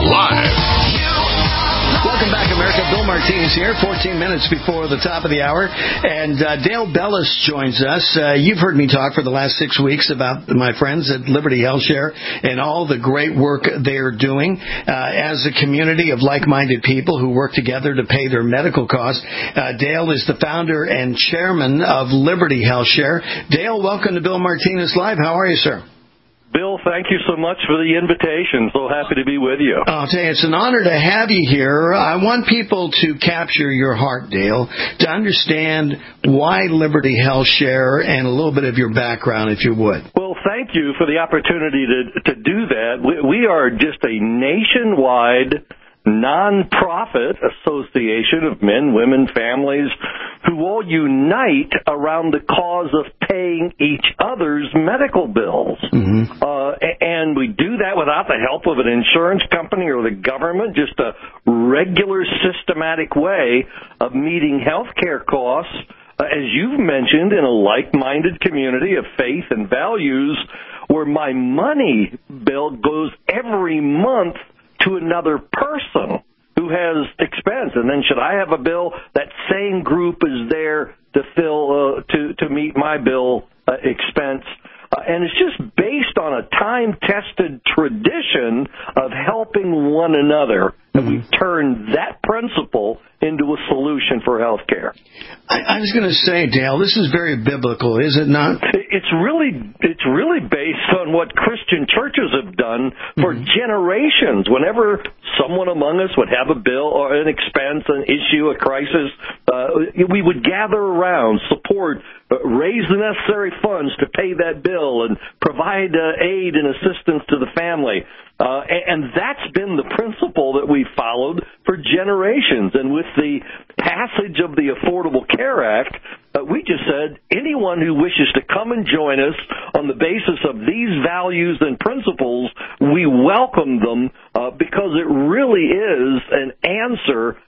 live. Welcome back, America. Bill Martinez here, fourteen minutes before the top of the hour. And uh, Dale Bellis joins us. Uh, you've heard me talk for the last six weeks about my friends at Liberty HealthShare and all the great work they're doing uh, as a community of like-minded people who work together to pay their medical costs. Uh, Dale is the founder and chairman of Liberty HealthShare. Dale, welcome to Bill Martinez Live. How are you, sir? Bill, thank you so much for the invitation. So happy to be with you. I'll tell you, it's an honor to have you here. I want people to capture your heart, Dale, to understand why Liberty HealthShare and a little bit of your background, if you would. Well, thank you for the opportunity to, to do that. We, we are just a nationwide non-profit association of men, women, families who all unite around the cause of paying each other's medical bills. Mm-hmm. Uh, and we do that without the help of an insurance company or the government, just a regular, systematic way of meeting health care costs, uh, as you've mentioned, in a like-minded community of faith and values where my money bill goes every month to another person who has expense. And then should I have a bill, that same group is there to fill, uh, to, to meet my bill uh, expense. Uh, and it's just based on a time-tested tradition of helping one another. And we've turned that principle into a solution for health care. I, I was going to say, Dale, this is very biblical, is it not? It's really it's really based on what Christian churches have done for mm-hmm. generations. Whenever someone among us would have a bill or an expense, an issue, a crisis, uh, we would gather around, support, uh, raise the necessary funds to pay that bill and provide uh, aid and assistance to the family. Uh, and that's been the principle that we followed for generations. And with the passage of the Affordable Care Act, uh, we just said anyone who wishes to come and join us on the basis of these values and principles, we welcome them uh, because it really is an answer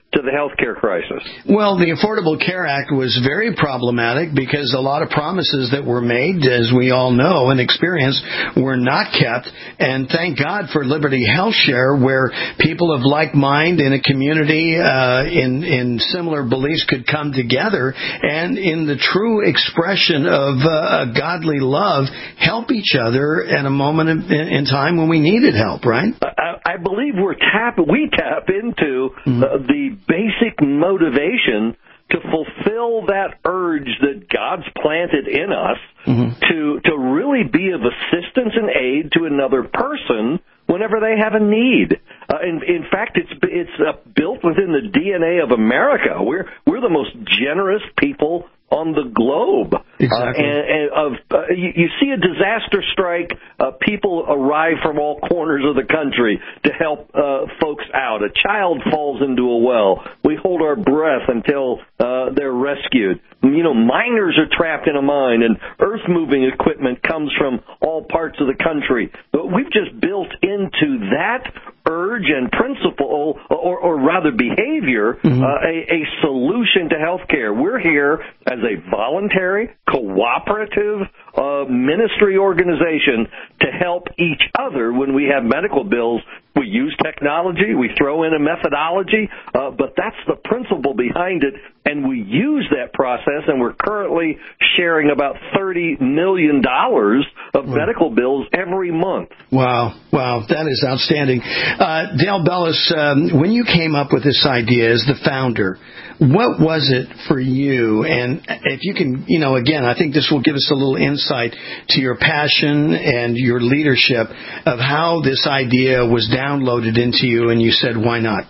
to the health care crisis? Well, the Affordable Care Act was very problematic because a lot of promises that were made, as we all know and experience, were not kept. And thank God for Liberty Health Share, where people of like mind in a community uh, in, in similar beliefs could come together and, in the true expression of uh, a godly love, help each other at a moment in, in time when we needed help, right? I, I believe we're tap, we tap into mm-hmm. uh, the basic motivation to fulfill that urge that God's planted in us mm-hmm. to to really be of assistance and aid to another person whenever they have a need. Uh, in, in fact, it's it's uh, built within the D N A of America. We're we're the most generous people on the globe. Exactly. Uh, and, and of uh, you, you see a disaster strike, uh, people arrive from all corners of the country to help uh, folks out. A child falls into a well. We hold our breath until uh, they're rescued. You know, miners are trapped in a mine, and earth-moving equipment comes from all parts of the country. But we've just built into that urge and principle, or, or rather behavior, mm-hmm. uh, a, a solution to health care. We're here as a voluntary, cooperative uh, ministry organization to help each other when we have medical bills. We use technology, we throw in a methodology, uh, but that's the principle behind it, and we use that process, and we're currently sharing about thirty million dollars of wow. medical bills every month. Wow, wow, that is outstanding. Uh, Dale Bellis, um, when you came up with this idea as the founder, what was it for you? And if you can, you know, again, I think this will give us a little insight to your passion and your leadership of how this idea was downloaded into you and you said, why not?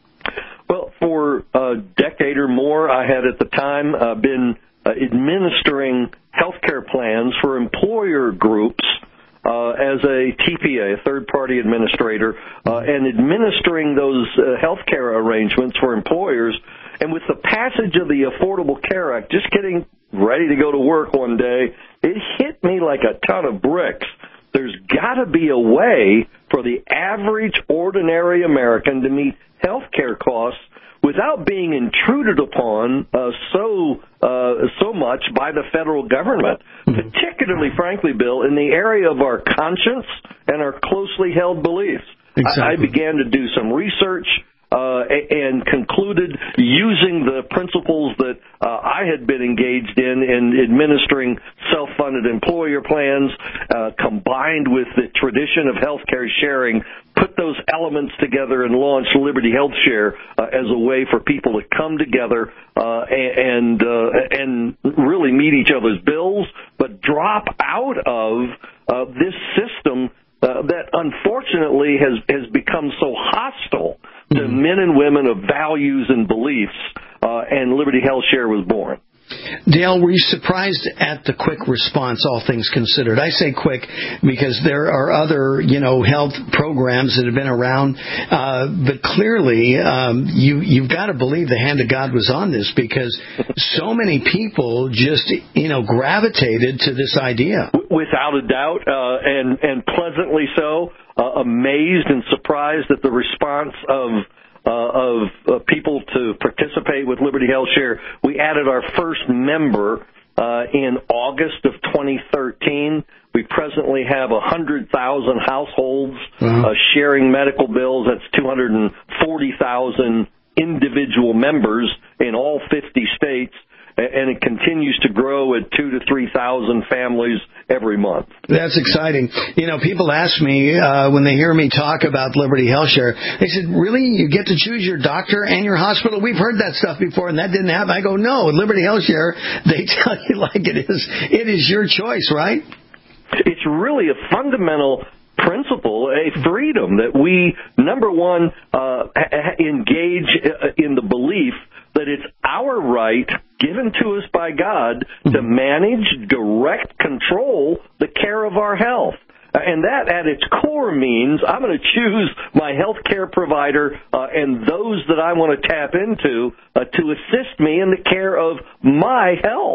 Well, for a decade or more, I had at the time uh, been uh, administering health care plans for employer groups Uh, as a T P A, a third-party administrator, uh, and administering those uh, health care arrangements for employers. And with the passage of the Affordable Care Act, just getting ready to go to work one day, it hit me like a ton of bricks. There's got to be a way for the average, ordinary American to meet health care costs without being intruded upon uh, so uh, so much by the federal government, particularly, frankly, Bill, in the area of our conscience and our closely held beliefs. Exactly. I, I began to do some research uh, and concluded, using the principles that uh, I had been engaged in in administering self-funded employer plans, uh, combined with the tradition of healthcare sharing, put those elements together and launch Liberty Health Share uh, as a way for people to come together uh, and uh, and really meet each other's bills, but drop out of uh, this system uh, that unfortunately has has become so hostile to mm-hmm. men and women of values and beliefs. Uh, and Liberty Health Share was born. Dale, were you surprised at the quick response, all things considered? I say quick because there are other, you know, health programs that have been around, uh, but clearly um, you, you've got to believe the hand of God was on this because so many people just, you know, gravitated to this idea. Without a doubt, uh, and, and pleasantly so, uh, amazed and surprised at the response of Uh, of uh, people to participate with Liberty Health Share. We added our first member uh, in August of twenty thirteen. We presently have one hundred thousand households uh-huh. uh, sharing medical bills. That's two hundred forty thousand individual members in all fifty states. And it continues to grow at two to three thousand families every month. That's exciting. You know, people ask me uh, when they hear me talk about Liberty Health Share, they said, "Really, you get to choose your doctor and your hospital?" We've heard that stuff before, and that didn't happen. I go, "No, at Liberty Health Share, they tell you like it is. It is your choice, right?" It's really a fundamental principle, a freedom that we, number one, uh, engage in the belief that it's our right, given to us by God, to manage, direct, control the care of our health. And that, at its core, means I'm going to choose my health care provider uh, and those that I want to tap into uh, to assist me in the care of my health.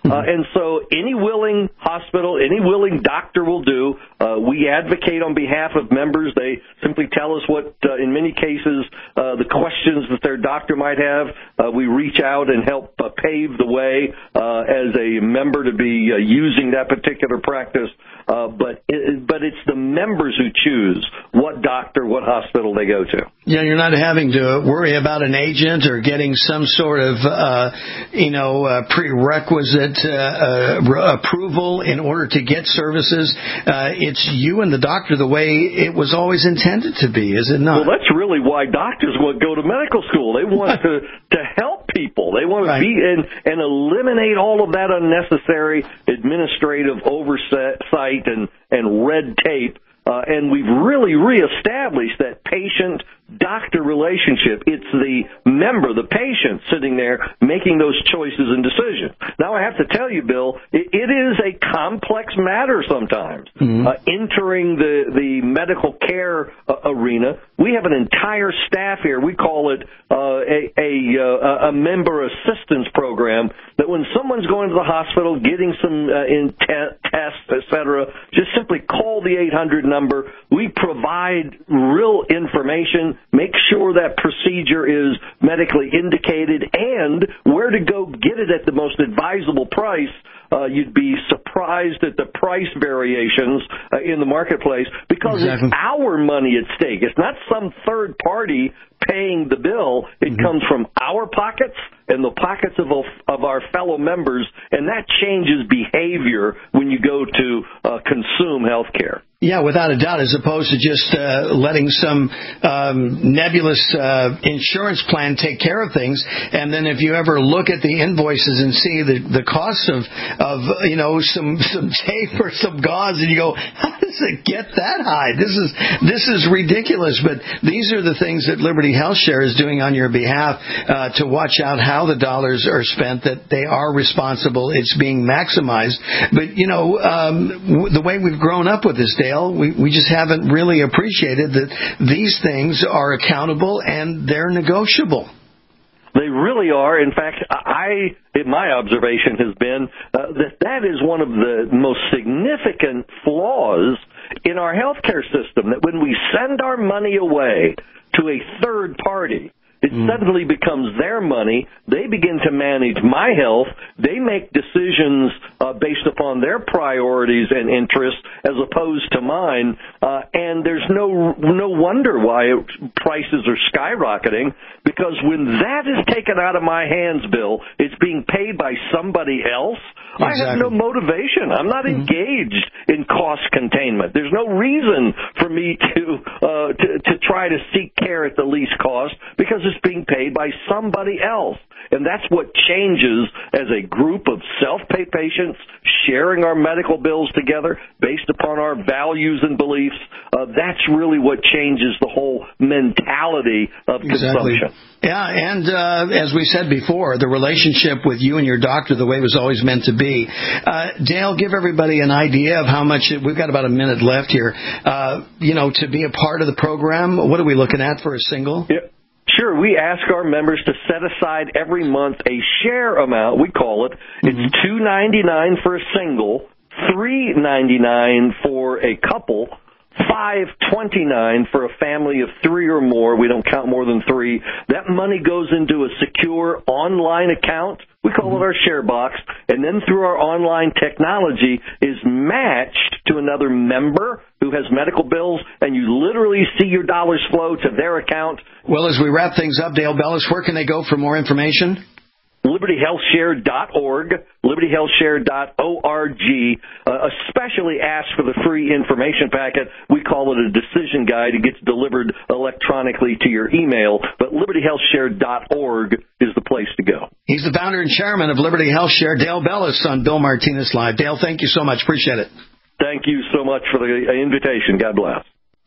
Uh, and so any willing hospital, any willing doctor will do. Uh, we advocate on behalf of members. They simply tell us what, uh, in many cases, uh, the questions that their doctor might have. Uh, we reach out and help uh, pave the way uh, as a member to be uh, using that particular practice. Uh, but it, but it's the members who choose what doctor, what hospital they go to. Yeah, you're not having to worry about an agent or getting some sort of, uh, you know, uh, prerequisite uh, uh, approval in order to get services. Uh, it's you and the doctor the way it was always intended to be, is it not? Well, that's really why doctors want to go to medical school. They want to, to help people. They want right. to be and, and eliminate all of that unnecessary administrative oversight and, and red tape. Uh, and we've really reestablished that patient-doctor relationship. It's the member, the patient, sitting there making those choices and decisions. Now, I have to tell you, Bill, it, it is a complex matter sometimes. Mm-hmm. Uh, entering the, the medical care uh, arena, we have an entire staff here. We call it uh, a, a, uh, a member assistance program, that when someone's going to the hospital, getting some uh, in te- tests, et cetera, just simply call the eight hundred number. We provide real information, make sure that procedure is medically indicated, and where to go get it at the most advisable price. Uh, you'd be surprised at the price variations uh, in the marketplace, because exactly. it's our money at stake. It's not some third party paying the bill. It mm-hmm. comes from our pockets and the pockets of, of our fellow members, and that changes behavior when you go to uh, consume health care. Yeah, without a doubt, as opposed to just uh, letting some um, nebulous uh, insurance plan take care of things. And then if you ever look at the invoices and see the, the cost of, of, you know, some, some tape or some gauze, and you go, how does it get that high? This is, this is ridiculous. But these are the things that Liberty Health Share is doing on your behalf uh, to watch out how the dollars are spent, that they are responsible, it's being maximized. But, you know, um, the way we've grown up with this, Dale, We, we just haven't really appreciated that these things are accountable and they're negotiable. They really are. In fact, I, my observation has been uh, that that is one of the most significant flaws in our healthcare system, that when we send our money away to a third party, it mm. suddenly becomes their money. They begin to manage my health. They make decisions uh, based upon their priorities and interests as opposed to mine. Uh, and there's no no wonder why it, prices are skyrocketing, because when that is taken out of my hands, Bill, it's being paid by somebody else. Exactly. I have no motivation. I'm not mm-hmm. engaged in cost containment. There's no reason for me to, uh, to to try to seek care at the least cost, because it's being paid by somebody else. And that's what changes as a group of self-pay patients sharing our medical bills together based upon our values and beliefs. Uh, that's really what changes the whole mentality of exactly. consumption. Yeah, and uh, as we said before, the relationship with you and your doctor, the way it was always meant to be. Uh, Dale, give everybody an idea of how much, it, we've got about a minute left here, uh, you know, to be a part of the program. What are we looking at for a single? Yeah. Sure, we ask our members to set aside every month a share amount, we call it. Mm-hmm. It's two ninety-nine for a single, three ninety-nine for a couple, five twenty-nine for a family of three or more. We don't count more than three. That money goes into a secure online account. We call mm-hmm. it our share box. And then through our online technology is matched to another member who has medical bills, and you literally see your dollars flow to their account. Well, as we wrap things up, Dale Bellis, where can they go for more information? Liberty Health Share dot org, Liberty Health Share dot org. Uh, especially ask for the free information packet. We call it a decision guide. It gets delivered electronically to your email. But Liberty Health Share dot org is the place to go. He's the founder and chairman of Liberty Health Share, Dale Bellis, on Bill Martinez Live. Dale, thank you so much. Appreciate it. Thank you so much for the invitation. God bless.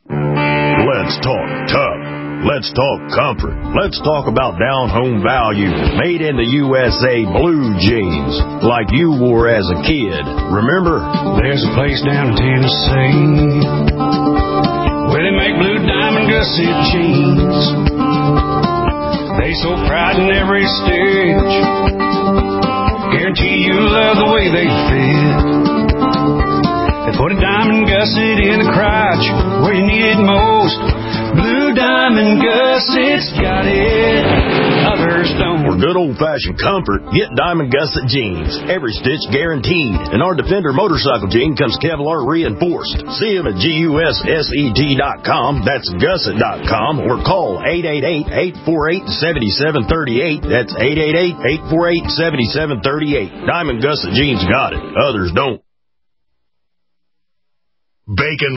Let's talk tough. Let's talk comfort. Let's talk about down-home value, made in the U S A blue jeans, like you wore as a kid. Remember? There's a place down in Tennessee where they make blue diamond gusset jeans. They so pride in every stitch. Here guarantee you love the way they fit. They put a diamond gusset in the crotch where you need it most. Blue Diamond Gusset's got it, others don't. For good old-fashioned comfort, get Diamond Gusset jeans. Every stitch guaranteed. And our Defender motorcycle jean comes Kevlar reinforced. See them at G U S S E T dot com. That's gusset dot com. Or call eight eight eight, eight four eight, seven seven three eight. That's eight eight eight, eight four eight, seven seven three eight. Diamond Gusset jeans got it. Others don't. Bacon.